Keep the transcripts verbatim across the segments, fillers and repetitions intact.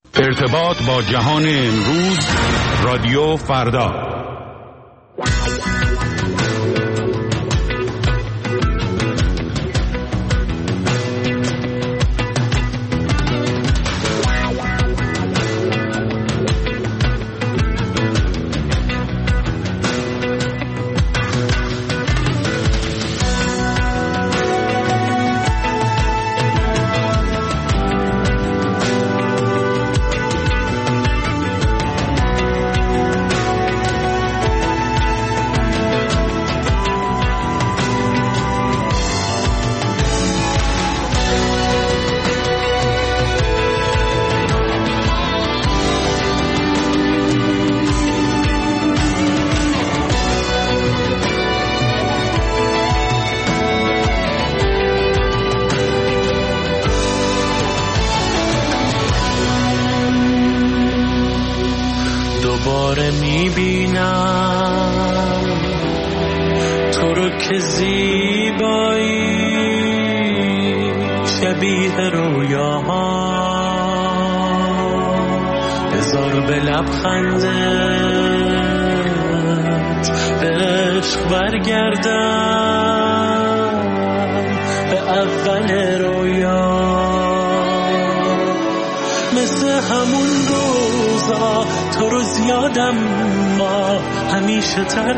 ارتباط با جهان امروز، رادیو فردا. دوباره میبینم تو رو که زیبایی شبیه رویاها، بذار به لبخندت به عشق برگردم به اول رویا، مثل همون روزا تو رو زیادم ما همیشه تر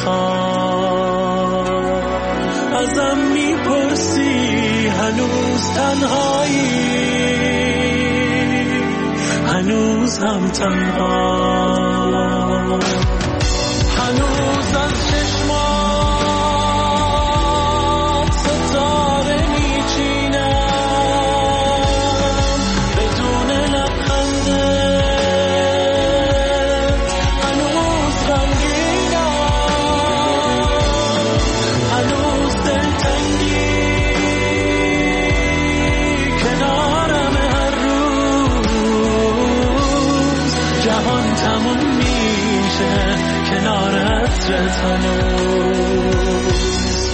میخوام، ازم میپرسی هنوز تنهایی، هنوز هم تنها، هنوز از چشمات ستاره میچینم بدون لبخندت، هنوز غمگینم، هنوز دلتنگی کنارم هر روز، جهان تموم میشه کنار عطرت هنوز.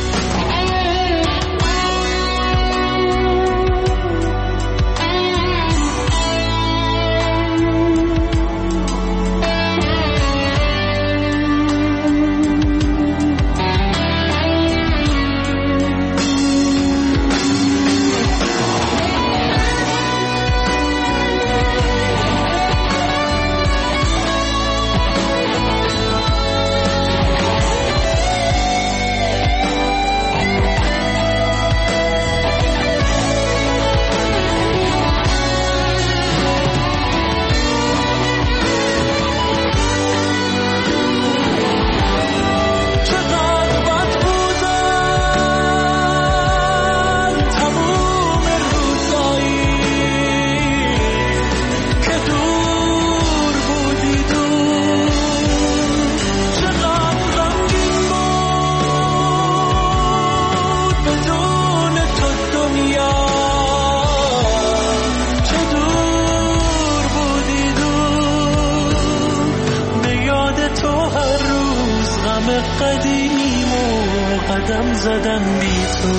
قدیمیمو قدم زدم بی تو،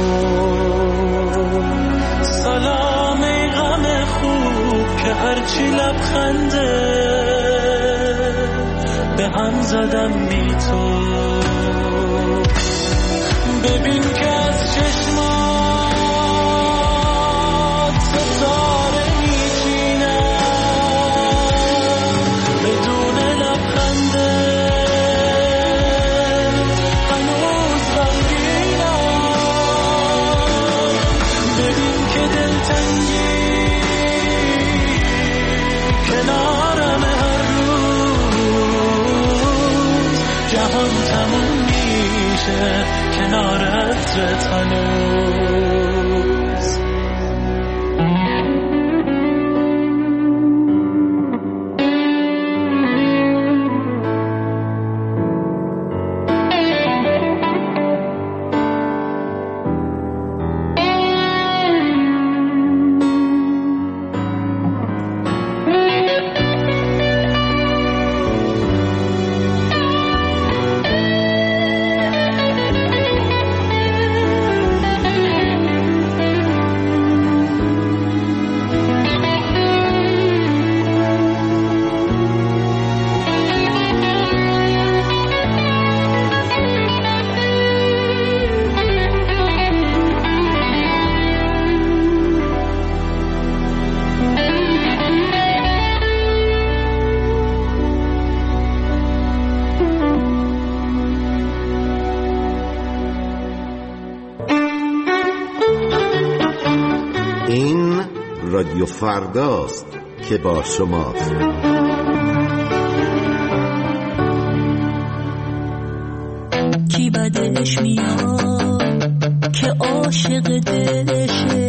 سلام ای غم خوب که هرچی لبخنده به هم زدم بی تو، ببین که از چشمات ستاره میچینم بدون لبخنده، کنارم هر روز، جهان تموم میشه کنار عطرت هنوز. و فرداست که با شماست. کی بدش میاد که عاشق دلشه،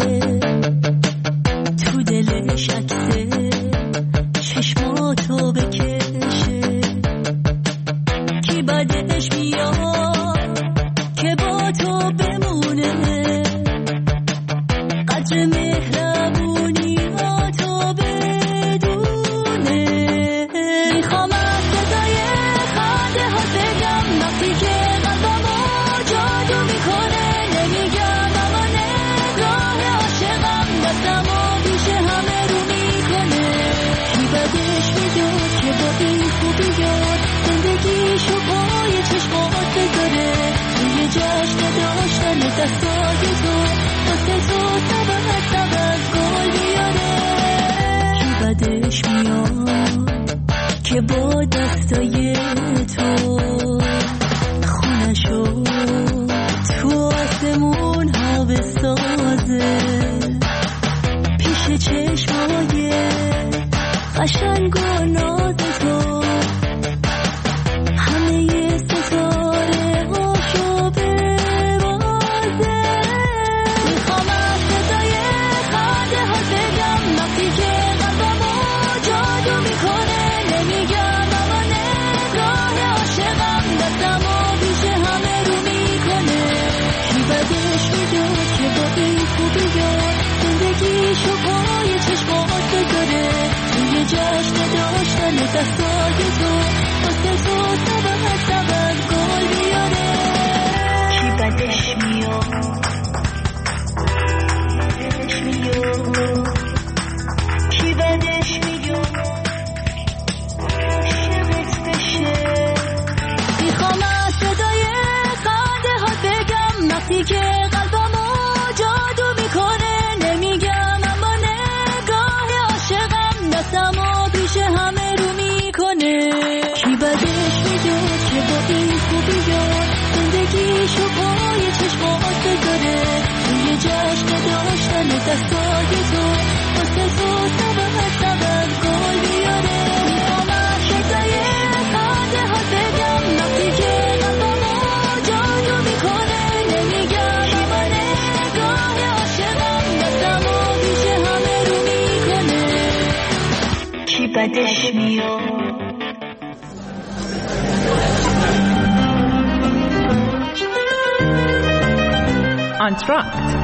تو دلش عکسه چشماتو بکشه. کی بدش میاد که با تو بمونه، قدر مهربونی ها تو بدونه. میخوام از صدای خنده ها بگم وقتی که قلبمو جادو میکنه. نمیگم اما نگاه عاشقم دستمو پیش همه رو میکنه. کی بدش میاد که با این خوبیات زندگیشو پای چشمات بذاره، توی جشن داشتن دستای تو واسه تو سبب سبب گل بیاره. کی بدش میاد که با دستای تو خونشو تو آسمون ها بسازه، پیش چشمای قشنگ و ناز تو همه ستاره هاشو ببازه. میخوام از صدای خنده ها بگم وقتی که قلبمو جادو میکنه. نمیگم اما نگاه عاشقم دستمو پیش همه رو میکنه. کی بدش میاد که با این خوبیات زندگیشو پای چشمات بذاره، توی جشن داشتن دستای تو واسه تو سبب سبب گل بیاره. کی بدش میاد بدش میاد کی بدش میاد عاشقت بشه. میخوام از صدای خنده ها بگم وقتی که قلبمو جادو میکنه. نمیگم اما نگاه عاشقم دستمو پیش همه رو میکنه. کی بدش میاد که با این خوبیات زندگیشو پای چشمات بذاره، توی جشن داشتن دستای تو واسه تو سبب سبب گل بیاره. میخوام از صدای خنده ها بگم وقتی که قلبمو جادو میکنه. نمیگم اما نگاه عاشقم دستمو پیش همه رو میکنه. کی بدش میاد آنتراکت.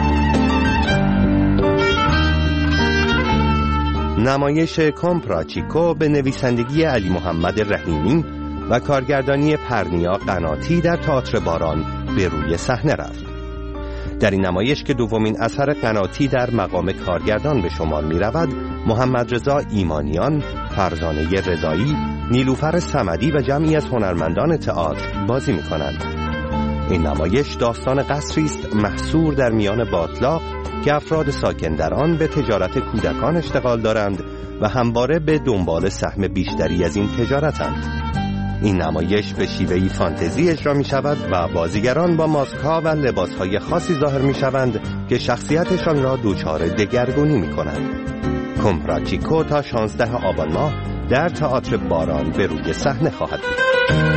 نمایش کمپراچیکو به نویسندگی علی محمد رحیمی و کارگردانی پرنیا قناتی در تئاتر باران به روی صحنه رفت. در این نمایش که دومین اثر قناتی در مقام کارگردان به شمار می رود، محمد رضا ایمانیان، فرزانه رضایی، نیلوفر صمدی و جمعی از هنرمندان تئاتر بازی می کنند. این نمایش داستان قصری است محصور در میان باطلاق که افراد ساکن در آن به تجارت کودکان اشتغال دارند و همواره به دنبال سهم بیشتری از این تجارتند. این نمایش به شیوهی فانتزی اجرا می شود و بازیگران با ماسک ها و لباس های خاصی ظاهر می شوند که شخصیتشان را دچار دگرگونی می کنند. کمپراچیکو تا شانزده آبان ماه در تئاتر باران به روی صحنه خواهد بود.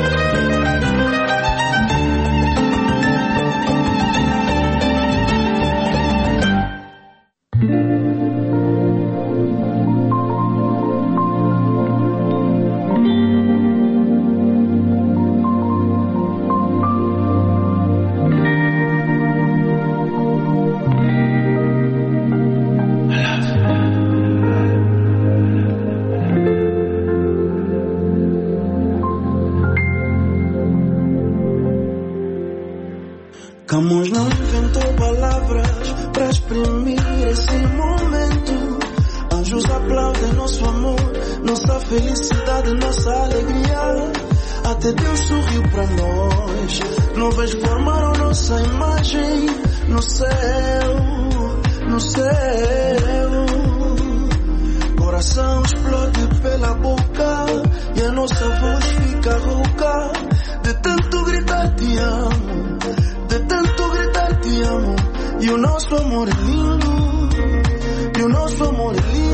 Camões não inventou palavras para exprimir esse momento. Anjos aplaudem nosso amor, nossa felicidade, nossa alegria. Até Deus sorriu para nós. Nuvens formaram nossa imagem no céu, no céu. Coração explode pela boca e a nossa voz fica rouca de tanto gritar te amo. De tanto gritar te amo. E o nosso amor é lindo. E o nosso amor é lindo.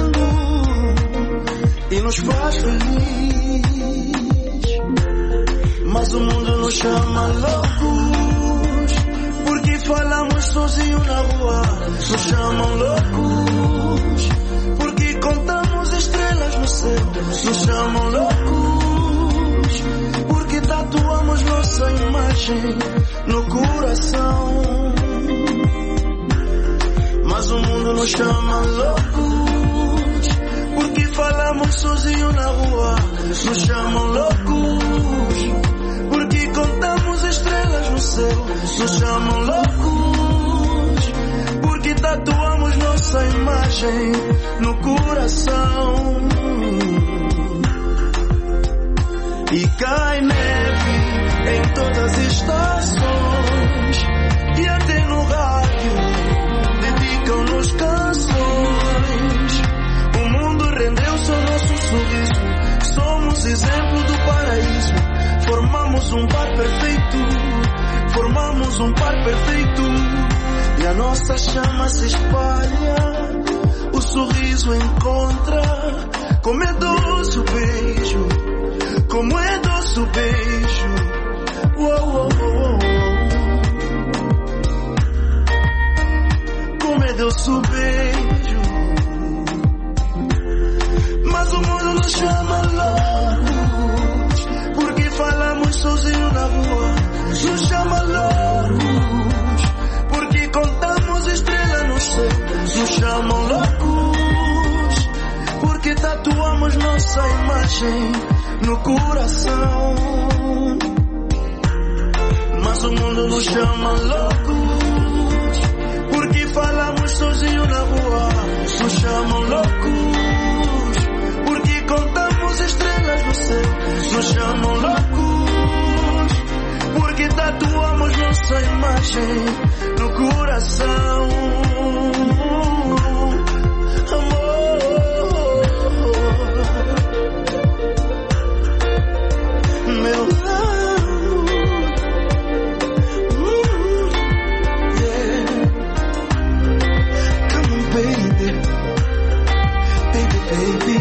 nos faz feliz. Mas o mundo nos chama loucos, porque falamos sozinho na rua. Nos chamam loucos, porque contamos estrelas no céu. Nos chamam loucos, porque tatuamos nossa imagem no coração. Mas o mundo nos chama loucos, porque falamos sozinho na rua. Nos chamam loucos, porque contamos estrelas no céu. Nos chamam loucos, porque tatuamos nossa imagem no coração. E cai neve em todas as estações, e até no rádio dedicam-nos canções. O mundo rendeu-se ao nosso sorriso, somos exemplo do paraíso. Formamos um par perfeito, formamos um par perfeito. E a nossa chama se espalha, o sorriso encontra. Como é doce o beijo, como é doce o beijo. Uou, uou, uou. Como é doce o beijo. Mas o mundo nos chama loucos, porque falamos sozinho na rua. Nos chama loucos, porque contamos estrelas no céu. Nos chamam loucos, porque tatuamos nossa imagem no coração. Mas o mundo nos chama loucos, porque falamos sozinho na rua. Nos chamam loucos, porque contamos estrelas no céu. Nos chamam loucos, porque tatuamos nossa imagem no coração. Meu amor, yeah. Come on, baby, baby, baby.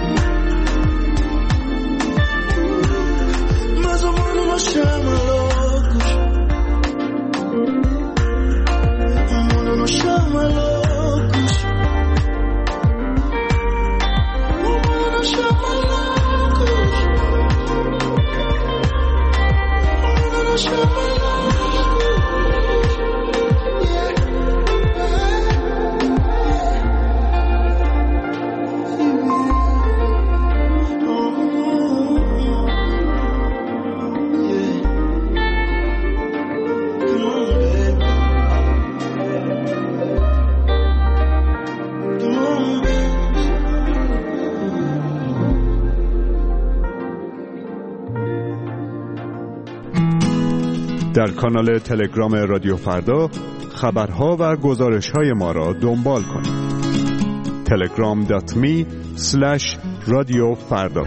Mas o mundo nos chama loucos, o mundo nos chama loucos, o mundo nos chama loucos. در کانال تلگرام رادیو فردا خبرها و گزارش‌های ما را دنبال کنید. تلگرام دات می اسلش رادیو فردا.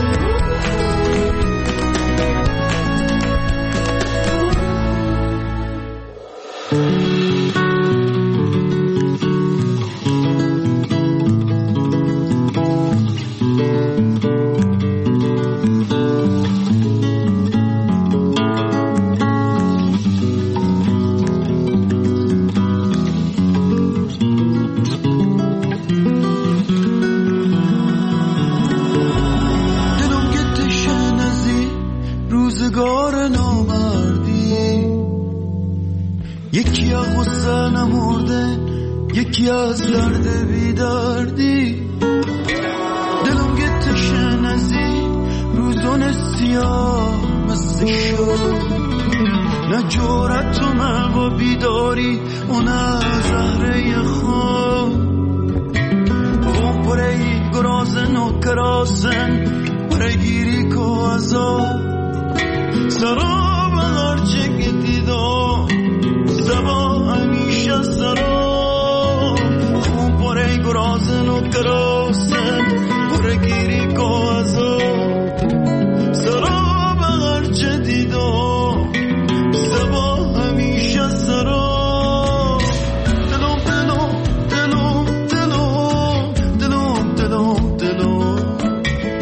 یکی از درد بیدردی دلم گه تشن ازی روزون سیاه مثل شد نه جورت و نه با بیداری و نه زهره خواب و پره گرازن و کراسن پره گیری که ازا سرا بغرچه که دیدم زبا همیشه سرا پره گرازن و کراسن پره گیری که ازا سرا بغرچه دیدم زبا همیشه سرا دلم دلم دلم دلم دلم دلم دلم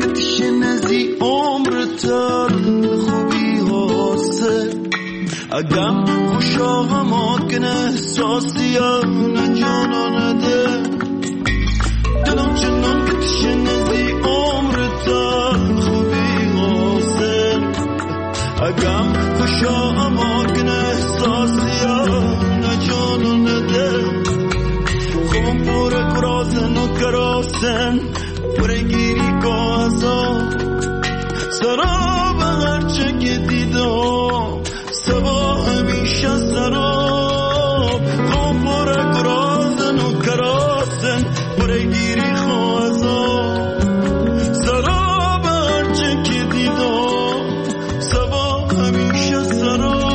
تشنزی عمرتر خوبی حاصل اگم خوشا ممکن احساسیم جانان ده دلم چنان که تشنزی عمرتر خوبی حاصل اگم خوشا ممکن احساسیم جانان ده خوبم پور کراسن و کراسن پور گیری کازا سراب هرچه که دیدم سبا همیشه سراب خوبم پور کراسن و کراسن پور گیری کازا سراب هرچه که دیدم سبا همیشه سراب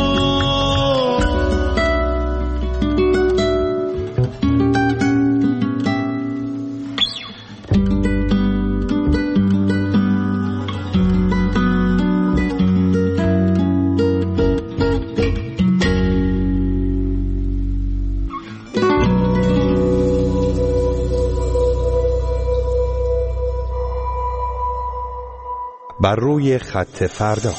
بر روی خط فردا.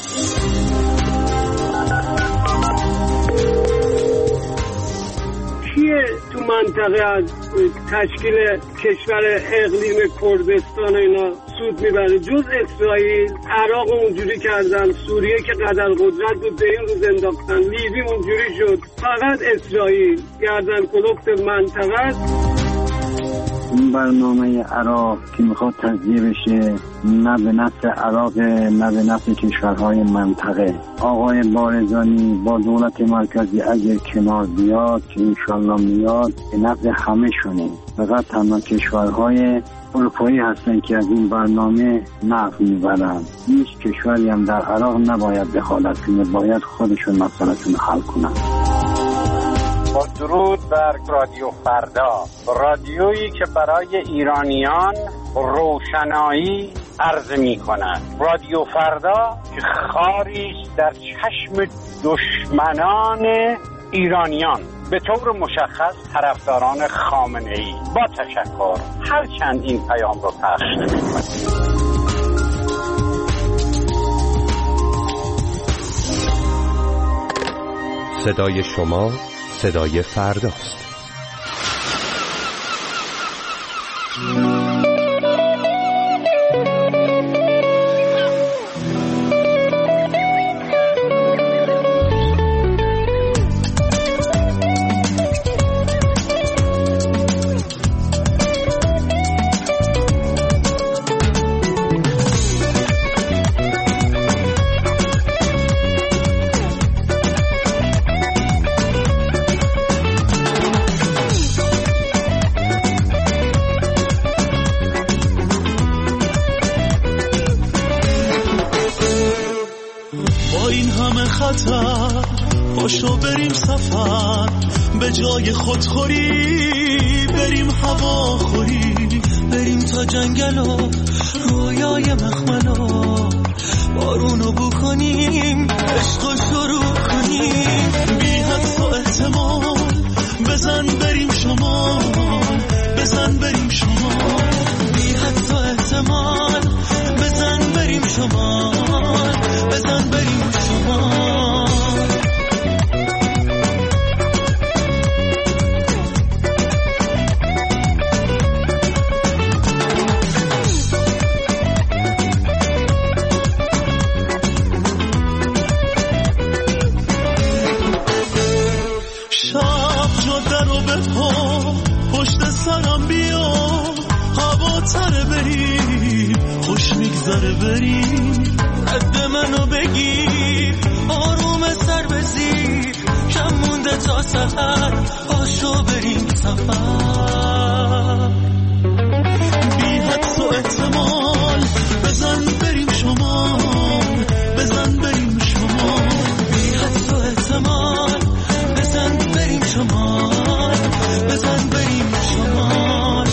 کیه تو منطقه از تشکیل کشور اقلیم کردستان اینا سود میبره جز اسرائیل؟ عراق اونجوری کردن، سوریه که قدر قدرت بود به این روز انداختن، لیبی اونجوری شد. فقط اسرائیل گردن کلفت منطقه. این برنامه عراق که میخواد تجزیه بشه نه به نفع عراق نه به نفع کشورهای منطقه. آقای بارزانی با دولت مرکزی اگر کنار بیاد که انشالله میاد به نفع همه شونه. فقط تنها کشورهای اروپایی هستن که از این برنامه نفع میبرن. هیچ کشوری هم در عراق نباید دخالت کنه، باید خودشون مسئله‌شون حل کنن. با درود بر رادیو فردا، رادیویی که برای ایرانیان روشنایی عرض می کند. رادیو فردا که خاریش در چشم دشمنان ایرانیان، به طور مشخص طرفداران خامنه ای. با تشکر، هرچند این پیام رو پخش نمی کنید. صدای شما صدای فرداست. پاشو بریم سفر به جای خودخوری، بریم هوا خوری، بریم تا جنگل و رویای مخملو، بارونو بو کنیم، عشقو شروع کنیم، بی حدس و احتمال بزن بریم شمال، بزن بریم شمال، بی حدس و احتمال بزن بریم شمال، بزن بریم شمال. پشت سرم بیا هوا تره بریم، خوش میگذره بریم، رد منو بگیر، آروم سر بزیر، کم مونده تا سفر، پاشو بریم سفر، بی حدس و احتمال بزن بریم شمال، بزن بریم شمال، بی حدس و احتمال بزن بریم شمال، بزن بریم شمال.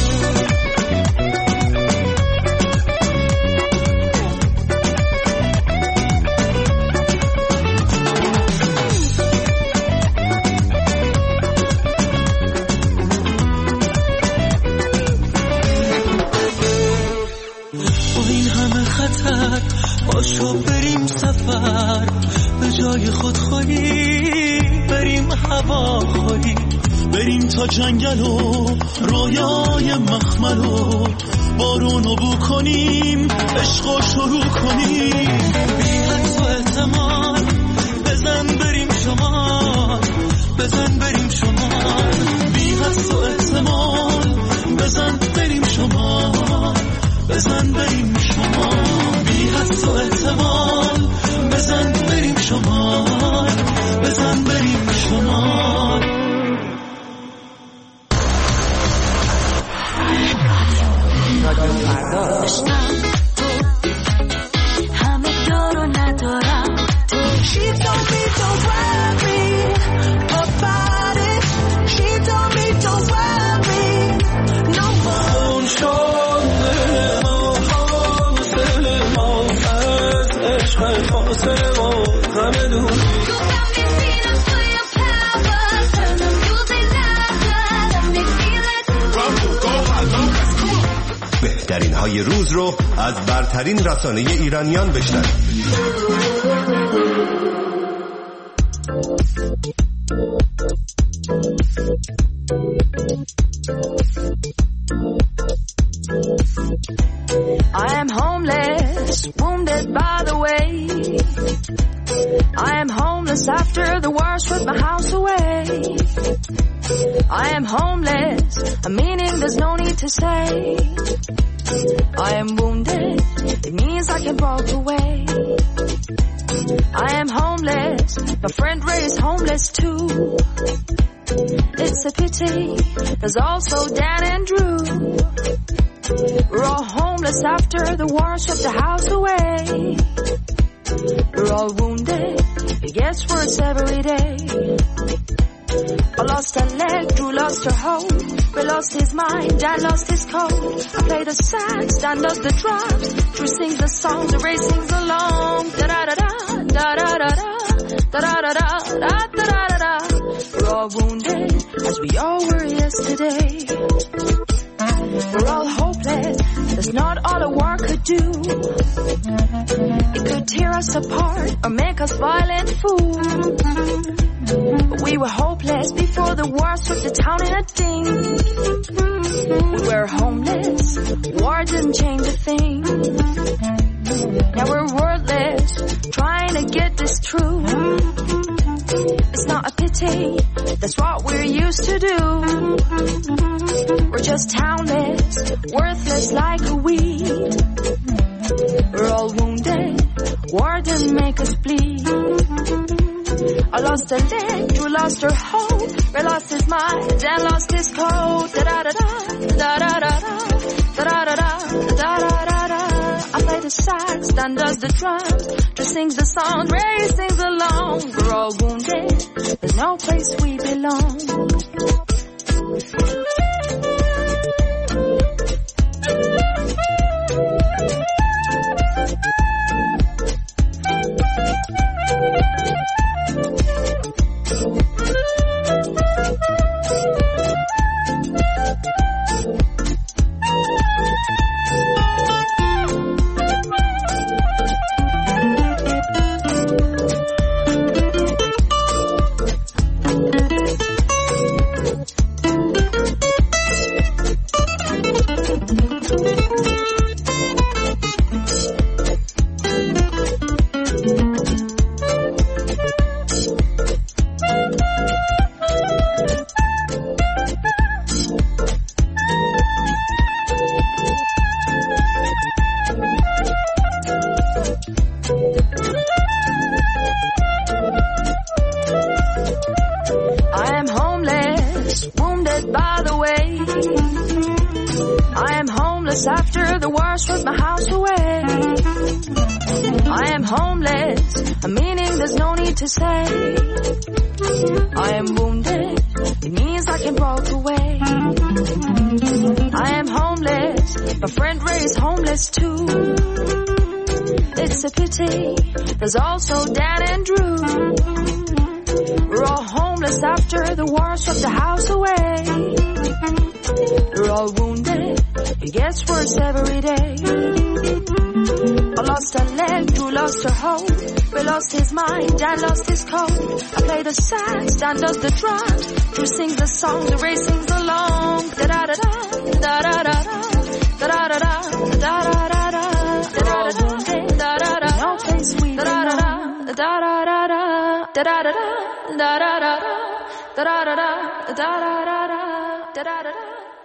خطر پاشو بریم سفر به جای خودخواهی بریم هواخواهی بریم تا جنگل و رویای مخمل و بارونو بو کنیم عشقو شروع کنیم بی حد و احتمال بزن بریم شمال بزن بریم شمال بی حد و احتمال بزن بریم شمال بزن بریم شمال بی حد و احتمال بزن بریم شمال بزن بریم شمال رادیو فردا همه دارو ندارم She told me don't worry about it She told me don't worry no more شده ما فاصله ما از عشق فاصله ما غم دوری بهترین های روز رو از برترین رسانه ایرانیان بشنوید. I am homeless, wounded by the way. I am homeless after the war stripped my house away. I am homeless, a meaning there's no need to say. I am wounded, it means I can walk away. I am homeless, my friend Ray is homeless too. It's a pity, there's also Dan and Drew. We're all homeless after the war stripped the house away. We're all wounded, it gets worse every day. I lost a leg, Drew lost her hope. Ray lost his mind, Dan lost his coat. I play the sax, Dan does the drums. Drew sings the songs, Ray sings along. Da-da-da-da, da-da-da-da, da-da-da-da, da-da-da-da. We're all wounded, as we all were yesterday. We're all hopeless, that's not all a war could do. It could tear us apart or make us violent fools. But we were hopeless before the war struck the town in a ding. We were homeless, war didn't change a thing. Now we're wordless, trying to get this true. It's not a pity, that's what we're used to do. We're just townless, worthless like a weed. We're all wounded, war didn't make us bleed. I lost a leg, Drew lost her hope. Ray lost his mind, Dan lost his coat. Da-da-da-da, da-da-da-da, da-da-da-da, da-da-da-da. I play the sax, Dan does the drums. Drew sings the song, Ray sings along. We're all wounded, there's no place we belong. There's also Dan and Drew. We're all homeless after the war struck the house away. We're all wounded, It gets worse every day. I lost a leg, Drew lost her hold. Ray lost his mind, Dan lost his code. I play the sax, Dan does the drums. Drew sings the song, the Ray sings along. Da da da da, da da da da, da da da da, da da da da, da da da da, da. No place we da da da da, da da da da, da da da da, da da da da, da da da da, da da da da, da da da da.